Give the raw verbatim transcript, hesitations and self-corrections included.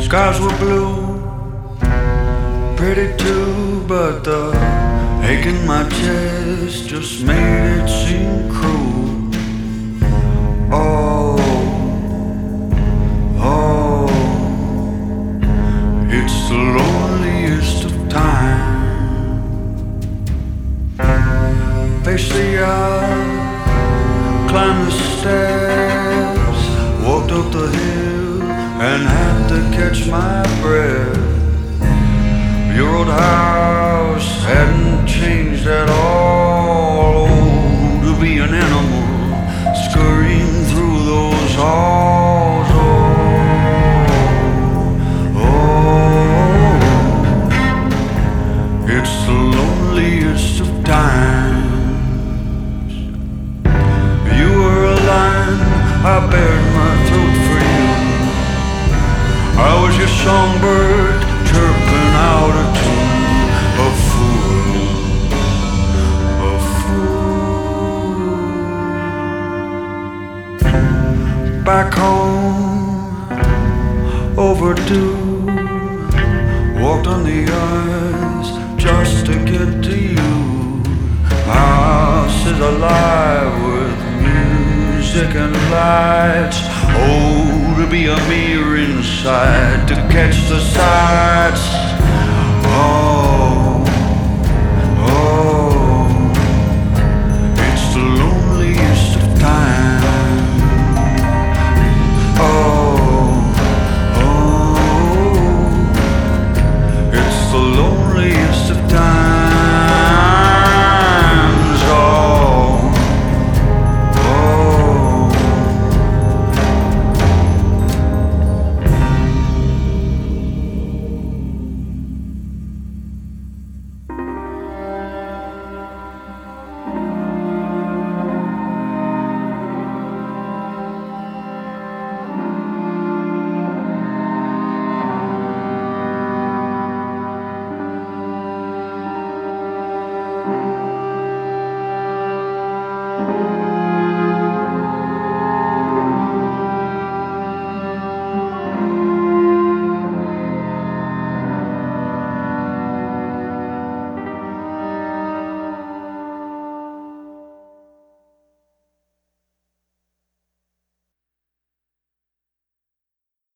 Skies were blue, pretty too, but the ache in my chest just made it seem cruel. Oh, oh, it's the loneliest of time. Face the yard, climbed the steps, walked up the hill and had to catch my breath. Your old house hadn't changed at all. Oh, to be an animal scurrying through those halls. Oh, oh, it's the loneliest of times. You were a lion, I bared my throat for you. I was your songbird, chirping out a tune. A fool, a fool. Back home, overdue. Walked on the ice just to get to you. House is alive with music and lights. Oh, to be a mirror inside, to catch the sights.